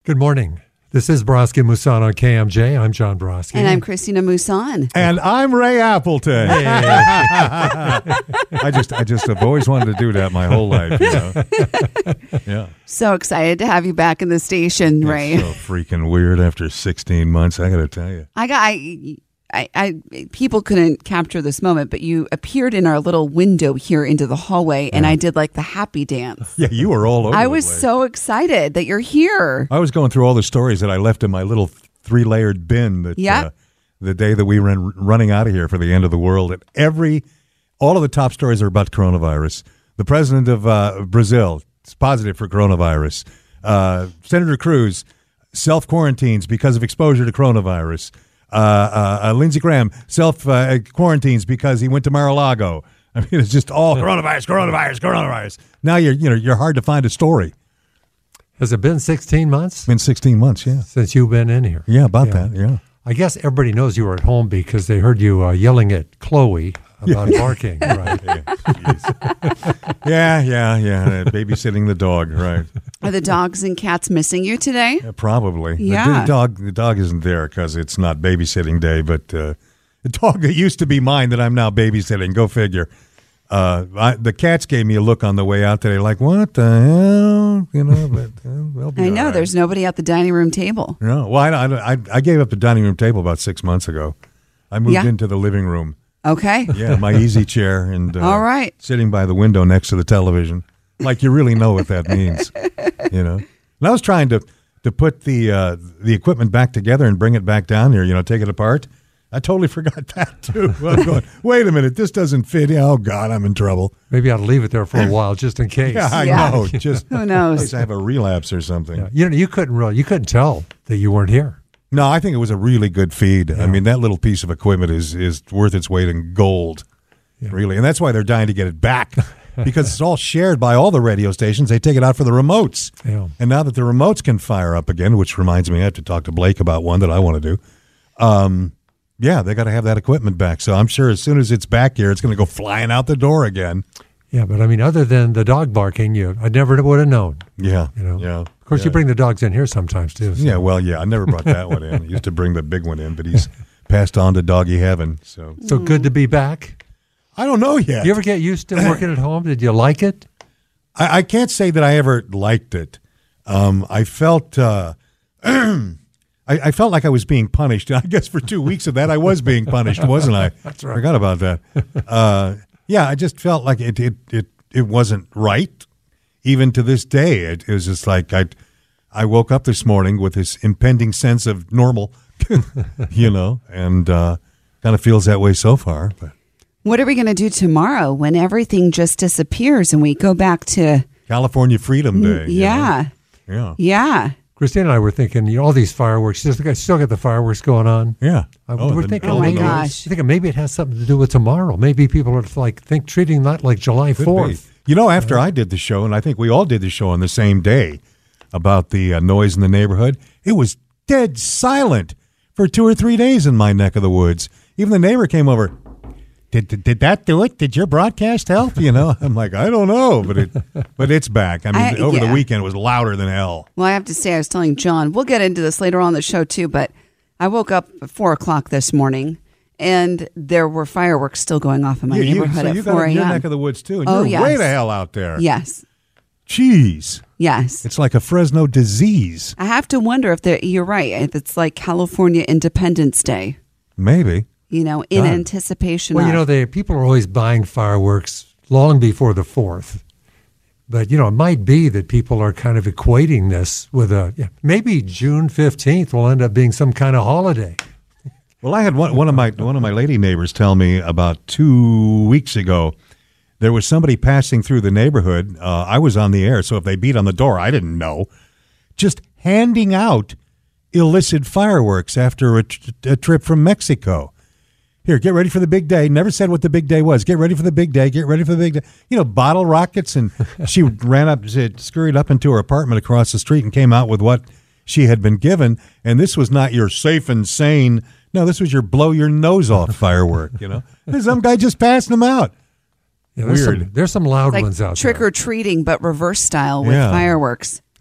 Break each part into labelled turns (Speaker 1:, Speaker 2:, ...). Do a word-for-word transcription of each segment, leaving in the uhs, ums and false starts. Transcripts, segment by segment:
Speaker 1: Good morning. This is Broski Musan on K M J. I'm John Broski.
Speaker 2: And I'm Christina Musan.
Speaker 3: And I'm Ray Appleton. Hey. I just, I just have always wanted to do that my whole life. You know? Yeah.
Speaker 2: So excited to have you back in the station,
Speaker 3: It's
Speaker 2: Ray.
Speaker 3: so freaking weird after sixteen months. I got to tell you.
Speaker 2: I got, I, I, I, people couldn't capture this moment, but you appeared in our little window here into the hallway, and I did like the happy dance.
Speaker 3: Yeah, you were all over.
Speaker 2: I
Speaker 3: the
Speaker 2: was
Speaker 3: place.
Speaker 2: so excited that you're here.
Speaker 3: I was going through all the stories that I left in my little three-layered bin. That
Speaker 2: Yeah.
Speaker 3: uh, the day that we were running out of here for the end of the world, and every, all of the top stories are about coronavirus. The president of uh, Brazil is positive for coronavirus. Uh, Senator Cruz self-quarantines because of exposure to coronavirus. Uh, uh, uh, Lindsey Graham self-quarantines uh, because he went to Mar-a-Lago. I mean, it's just all coronavirus, coronavirus, coronavirus. Now you're, you know, you're hard to find a story.
Speaker 1: Has it been sixteen months?
Speaker 3: It's been sixteen months, yeah.
Speaker 1: Since you've been in here?
Speaker 3: Yeah, about that, yeah.
Speaker 1: I guess everybody knows you were at home because they heard you uh, yelling at Chloe about barking, right?
Speaker 3: Yeah, yeah, yeah, yeah. Babysitting the dog, right.
Speaker 2: Are the dogs and cats missing you today?
Speaker 3: Yeah, probably.
Speaker 2: Yeah.
Speaker 3: The, the dog the dog isn't there because it's not babysitting day, but uh, the dog that used to be mine that I'm now babysitting, go figure. Uh, I, the cats gave me a look on the way out today, like, what the hell? You know, but uh, they'll be
Speaker 2: I
Speaker 3: all
Speaker 2: know,
Speaker 3: right.
Speaker 2: there's nobody at the dining room table.
Speaker 3: No, well, I, I, I gave up the dining room table about six months ago. I moved
Speaker 2: Yeah.
Speaker 3: into the living room.
Speaker 2: Okay.
Speaker 3: Yeah, my easy chair and uh,
Speaker 2: All right.
Speaker 3: sitting by the window next to the television. Like you really know what that means, you know. And I was trying to to put the uh, the equipment back together and bring it back down here, you know, take it apart. I totally forgot that too. I'm going, wait a minute, this doesn't fit. Oh God, I'm in trouble.
Speaker 1: Maybe I ought to leave it there for a while just in case.
Speaker 3: Yeah, I
Speaker 2: Yeah.
Speaker 3: know. Just
Speaker 2: Who
Speaker 3: in
Speaker 2: knows?
Speaker 3: case I have a relapse or something.
Speaker 1: Yeah. You know, you couldn't really, you couldn't tell that you weren't here.
Speaker 3: No, I think it was a really good feed. I mean, that little piece of equipment is is worth its weight in gold, really, and that's why they're dying to get it back. Because it's all shared by all the radio stations. They take it out for the remotes.
Speaker 1: Yeah.
Speaker 3: And now that the remotes can fire up again, which reminds me, I have to talk to Blake about one that I want to do. Um, yeah, they got to have that equipment back. So I'm sure as soon as it's back here, it's going to go flying out the door again.
Speaker 1: Yeah, but I mean, other than the dog barking, you I never would have known.
Speaker 3: Yeah.
Speaker 1: You know?
Speaker 3: Yeah.
Speaker 1: Of course,
Speaker 3: yeah.
Speaker 1: you bring the dogs in here sometimes, too. So.
Speaker 3: Yeah, well, yeah, I never brought that one in. I used to bring the big one in, but he's passed on to doggy heaven. So
Speaker 1: So good to be back.
Speaker 3: I don't know yet.
Speaker 1: You ever get used to working at home? Did you like it?
Speaker 3: I, I can't say that I ever liked it. Um, I felt uh, I, I felt like I was being punished. I guess for two weeks of that, I was being punished, wasn't I?
Speaker 1: That's right.
Speaker 3: Forgot about that. Uh, yeah, I just felt like it it, it it wasn't right. Even to this day, it, it was just like I I woke up this morning with this impending sense of normal, you know, and uh, kind of feels that way so far, but.
Speaker 2: What are we going to do tomorrow when everything just disappears and we go back to...
Speaker 3: California Freedom Day. you
Speaker 2: Yeah.
Speaker 3: know? Yeah.
Speaker 2: Yeah.
Speaker 1: Christine and I were thinking, you know, all these fireworks, just I still got the fireworks going on.
Speaker 3: Yeah.
Speaker 1: Uh,
Speaker 3: Oh,
Speaker 1: we're
Speaker 3: the-
Speaker 1: thinking,
Speaker 2: Oh, my
Speaker 1: maybe,
Speaker 2: gosh.
Speaker 1: we're thinking maybe it has something to do with tomorrow. Maybe people are like think treating that like July
Speaker 3: Could
Speaker 1: fourth.
Speaker 3: be. You know, after I did the show, and I think we all did the show on the same day about the uh, noise in the neighborhood, it was dead silent for two or three days in my neck of the woods. Even the neighbor came over. Did, did did that do it? Did your broadcast help? You know, I'm like, I don't know, but it but it's back. I mean,
Speaker 2: I-
Speaker 3: over
Speaker 2: yeah.
Speaker 3: the weekend it was louder than hell.
Speaker 2: Well, I have to say, I was telling John, we'll get into this later on in the show too, but I woke up at four o'clock this morning and there were fireworks still going off in my
Speaker 3: You- you-
Speaker 2: neighborhood
Speaker 3: so
Speaker 2: at
Speaker 3: you
Speaker 2: four
Speaker 3: got it in your
Speaker 2: a.m.
Speaker 3: neck of the woods too, and
Speaker 2: Oh,
Speaker 3: you're
Speaker 2: yes.
Speaker 3: way the hell out there.
Speaker 2: Yes.
Speaker 3: Jeez,
Speaker 2: Yes.
Speaker 3: it's like a Fresno disease.
Speaker 2: I have to wonder if they're- you're right. If it's like California Independence Day,
Speaker 3: Maybe.
Speaker 2: you know, in
Speaker 3: God.
Speaker 2: anticipation
Speaker 1: Well,
Speaker 2: of.
Speaker 1: you know, they people are always buying fireworks long before the fourth. But, you know, it might be that people are kind of equating this with a, yeah, maybe June fifteenth will end up being some kind of holiday.
Speaker 3: Well, I had one, one of my one of my lady neighbors tell me about two weeks ago. There was somebody passing through the neighborhood. Uh, I was on the air, so if they beat on the door, I didn't know. Just handing out illicit fireworks after a, tr- a trip from Mexico. Here, get ready for the big day. Never said what the big day was. Get ready for the big day. Get ready for the big day. You know, bottle rockets. And she ran up, she scurried up into her apartment across the street and came out with what she had been given. And this was not your safe and sane. No, this was your blow your nose off firework. You know, there's some guy just passing them out.
Speaker 1: Yeah, there's
Speaker 3: Weird.
Speaker 1: Some, there's some loud
Speaker 2: like
Speaker 1: ones out
Speaker 2: trick
Speaker 1: there.
Speaker 2: or treating, but reverse style with
Speaker 3: Yeah.
Speaker 2: fireworks.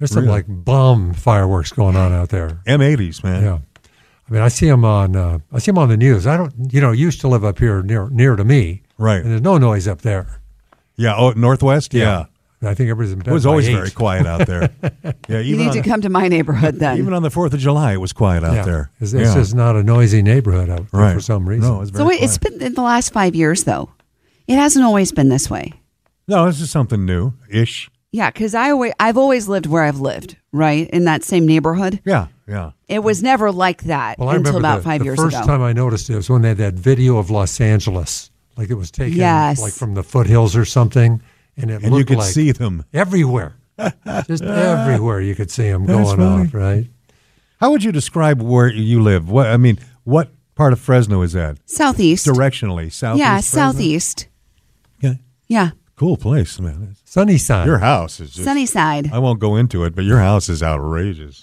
Speaker 1: There's some
Speaker 3: Really?
Speaker 1: like bomb fireworks going on out there.
Speaker 3: M eighties, man.
Speaker 1: Yeah. I mean, I see them on uh, I see them on the news. I don't, you know, used to live up here near near to me,
Speaker 3: Right.
Speaker 1: and there's no noise up there.
Speaker 3: Yeah. Oh, Northwest. Yeah.
Speaker 1: And I think everybody's in bed.
Speaker 3: It was
Speaker 1: by
Speaker 3: always
Speaker 1: eight.
Speaker 3: very quiet out there. Yeah.
Speaker 2: You
Speaker 3: Even
Speaker 2: need
Speaker 3: on,
Speaker 2: to come to my neighborhood then.
Speaker 3: even on the Fourth of July, it was quiet out
Speaker 1: Yeah.
Speaker 3: there.
Speaker 1: It's, it's
Speaker 3: Yeah.
Speaker 1: just not a noisy neighborhood out there
Speaker 3: right
Speaker 1: for some reason.
Speaker 3: No, it's very
Speaker 2: so wait,
Speaker 3: quiet.
Speaker 2: it's been in the last five years, though. It hasn't always been this way.
Speaker 3: No, this is something new ish.
Speaker 2: Yeah, because I always, I've always lived where I've lived, right? In that same neighborhood.
Speaker 3: Yeah. Yeah.
Speaker 2: It was never like that
Speaker 1: Well, I
Speaker 2: until
Speaker 1: remember
Speaker 2: about
Speaker 1: the,
Speaker 2: five
Speaker 1: the
Speaker 2: years
Speaker 1: first
Speaker 2: ago.
Speaker 1: time I noticed it was when they had that video of Los Angeles, like it was taken
Speaker 2: Yes.
Speaker 1: like from the foothills or something, and it
Speaker 3: And
Speaker 1: looked
Speaker 3: you could
Speaker 1: like
Speaker 3: see them.
Speaker 1: everywhere, just everywhere you could see them
Speaker 3: That's
Speaker 1: going
Speaker 3: funny.
Speaker 1: off. Right?
Speaker 3: How would you describe where you live? What I mean, what part of Fresno is that?
Speaker 2: Southeast.
Speaker 3: Directionally, southeast.
Speaker 2: yeah,
Speaker 3: Fresno?
Speaker 2: southeast.
Speaker 3: Yeah.
Speaker 2: Yeah,
Speaker 3: Cool place, man.
Speaker 1: Sunnyside.
Speaker 3: Your house is just.
Speaker 2: Sunnyside.
Speaker 3: I won't go into it, but your house is outrageous,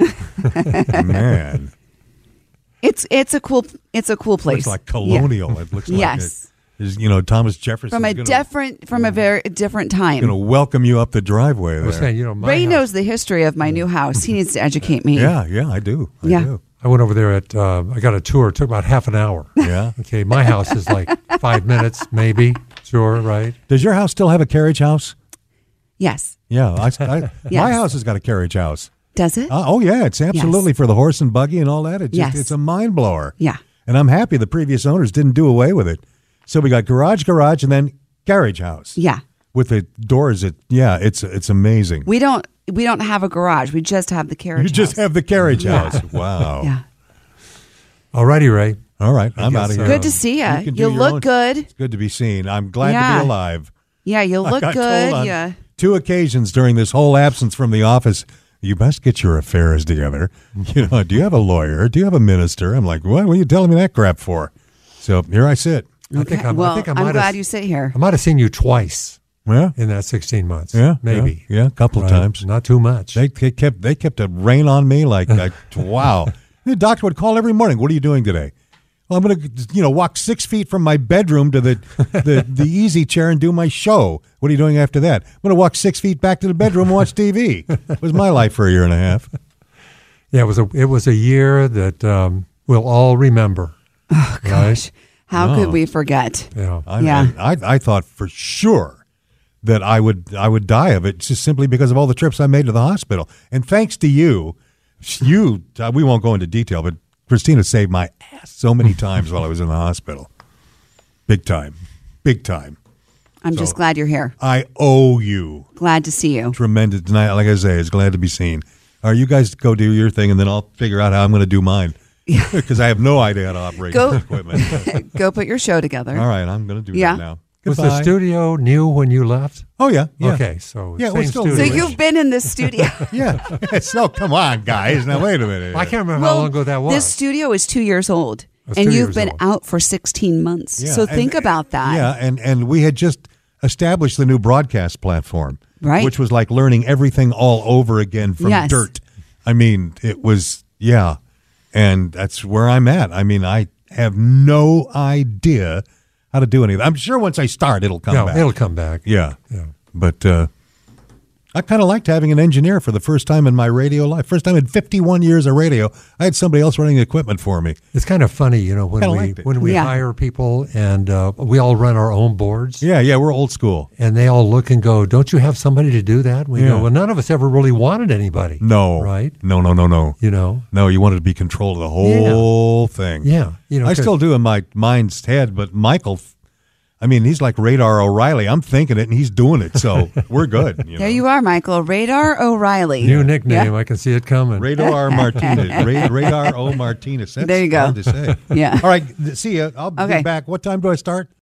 Speaker 3: man.
Speaker 2: It's it's a cool it's a cool
Speaker 3: It
Speaker 2: place.
Speaker 3: looks like colonial. It looks like
Speaker 2: Yes.
Speaker 3: it is, you know, Thomas Jefferson
Speaker 2: from a
Speaker 3: gonna,
Speaker 2: different from a very different time.
Speaker 3: gonna welcome you up the driveway
Speaker 1: I was
Speaker 3: there.
Speaker 1: saying, you know, my
Speaker 2: Ray
Speaker 1: house-
Speaker 2: knows the history of my new house. He needs to educate me.
Speaker 3: Yeah, yeah, I do. I
Speaker 2: Yeah.
Speaker 3: do.
Speaker 1: I went over there at. Uh, I got a tour. It took about half an hour.
Speaker 3: Yeah.
Speaker 1: Okay, my house is like five minutes, maybe. Sure, right?
Speaker 3: Does your house still have a carriage house?
Speaker 2: Yes.
Speaker 3: Yeah, I, I, my
Speaker 2: Yes.
Speaker 3: house has got a carriage house.
Speaker 2: Does it?
Speaker 3: Uh, oh yeah, it's absolutely
Speaker 2: Yes.
Speaker 3: for the horse and buggy and all that. It's just,
Speaker 2: Yes.
Speaker 3: it's a mind blower.
Speaker 2: Yeah.
Speaker 3: And I'm happy the previous owners didn't do away with it. So we got garage, garage, and then carriage house.
Speaker 2: Yeah.
Speaker 3: With the doors. It yeah, it's it's amazing.
Speaker 2: We don't we don't have a garage. We just have the carriage.
Speaker 3: You just
Speaker 2: house.
Speaker 3: have the carriage
Speaker 2: Yeah.
Speaker 3: house. Wow.
Speaker 2: Yeah.
Speaker 1: All righty, Ray.
Speaker 3: All right, I'm
Speaker 1: guess
Speaker 3: out of
Speaker 1: so.
Speaker 3: here.
Speaker 2: Good to see ya.
Speaker 3: You can do
Speaker 2: You
Speaker 3: your
Speaker 2: look
Speaker 3: own-
Speaker 2: good.
Speaker 3: It's good to be seen. I'm glad to
Speaker 2: Yeah.
Speaker 3: be alive.
Speaker 2: Yeah, you
Speaker 3: I
Speaker 2: look
Speaker 3: got
Speaker 2: good.
Speaker 3: told on
Speaker 2: Yeah.
Speaker 3: two occasions during this whole absence from the office, you best get your affairs together. You know, do you have a lawyer? Do you have a minister? I'm like, what? What are you telling me that crap for? So here I sit.
Speaker 1: I think I'm,
Speaker 2: well,
Speaker 1: I think I
Speaker 2: I'm
Speaker 1: might
Speaker 2: glad
Speaker 1: have,
Speaker 2: you sit here.
Speaker 1: I might have seen you twice
Speaker 3: Yeah,
Speaker 1: in that sixteen months.
Speaker 3: yeah,
Speaker 1: maybe.
Speaker 3: yeah, yeah, a couple of
Speaker 1: Right?
Speaker 3: times.
Speaker 1: Not too much.
Speaker 3: They, they kept they kept a rain on me like, like wow. The doctor would call every morning. What are you doing today? Well, I'm going to you know walk six feet from my bedroom to the, the the easy chair and do my show. What are you doing after that? I'm going to walk six feet back to the bedroom and watch T V. It was my life for a year and a half.
Speaker 1: Yeah, it was a it was a year that um, we'll all remember.
Speaker 2: Oh gosh. How
Speaker 3: No.
Speaker 2: could we forget?
Speaker 1: Yeah.
Speaker 3: I,
Speaker 2: Yeah.
Speaker 3: I, I thought for sure that I would I would die of it just simply because of all the trips I made to the hospital. And thanks to you, you uh, we won't go into detail, but Christina saved my ass so many times while I was in the hospital. Big time. Big time.
Speaker 2: I'm
Speaker 3: So-
Speaker 2: just glad you're here.
Speaker 3: I owe you
Speaker 2: Glad to see you.
Speaker 3: tremendous tonight. Like I say, it's glad to be seen. All right, you guys go do your thing, and then I'll figure out how I'm going to do mine. Because I have no idea how to operate
Speaker 2: Go-
Speaker 3: this equipment.
Speaker 2: Go put your show together.
Speaker 3: All right, I'm going to do
Speaker 2: Yeah.
Speaker 3: that now.
Speaker 1: Was the
Speaker 3: Goodbye.
Speaker 1: studio new when you left?
Speaker 3: Oh, yeah. yeah.
Speaker 1: Okay, so
Speaker 3: Yeah, we're
Speaker 1: same
Speaker 3: still-
Speaker 2: So
Speaker 1: studio.
Speaker 2: you've been in this studio.
Speaker 3: Yeah. So come on, guys. Now wait a minute.
Speaker 1: I can't remember how long ago that was.
Speaker 2: This studio is two years old,
Speaker 1: It's
Speaker 2: and
Speaker 1: two
Speaker 2: you've
Speaker 1: years
Speaker 2: been
Speaker 1: old.
Speaker 2: out for sixteen months.
Speaker 3: Yeah,
Speaker 2: so
Speaker 3: and-
Speaker 2: think about that.
Speaker 3: Yeah, and and we had just established the new broadcast platform,
Speaker 2: Right.
Speaker 3: Which was like learning everything all over again from
Speaker 2: Yes.
Speaker 3: dirt. I mean, it was yeah, and that's where I'm at. I mean, I have no idea how to do anything. I'm sure once I start, it'll come
Speaker 1: no,
Speaker 3: back.
Speaker 1: it'll come back.
Speaker 3: Yeah,
Speaker 1: Yeah.
Speaker 3: but uh, I kind of liked having an engineer for the first time in my radio life. First time in fifty-one years of radio, I had somebody else running the equipment for me.
Speaker 1: It's kind of funny, you know, when
Speaker 3: Kinda
Speaker 1: we
Speaker 3: liked it.
Speaker 1: when we
Speaker 2: Yeah.
Speaker 1: hire people and uh, we all run our own boards,
Speaker 3: Yeah, yeah, we're old school.
Speaker 1: and they all look and go, "Don't you have somebody to do that?" We
Speaker 3: Yeah.
Speaker 1: go, "Well, none of us ever really wanted anybody."
Speaker 3: No,
Speaker 1: right?
Speaker 3: No, no, no, no.
Speaker 1: You know,
Speaker 3: No, you wanted to be control of the whole thing.
Speaker 1: yeah, you know,
Speaker 3: I
Speaker 1: 'cause-
Speaker 3: still do in my mind's head, but Michael, I mean, he's like Radar O'Reilly. I'm thinking it, and he's doing it, so we're good. You know?
Speaker 2: There you are, Michael. Radar O'Reilly.
Speaker 1: new nickname.
Speaker 2: Yeah.
Speaker 1: I can see it coming.
Speaker 3: Radar Martinez. Ra- Radar O Martinez. That's
Speaker 2: There you go.
Speaker 3: hard to say.
Speaker 2: Yeah.
Speaker 3: All right, th- see ya. I'll
Speaker 2: Okay.
Speaker 3: be back. What time do I start?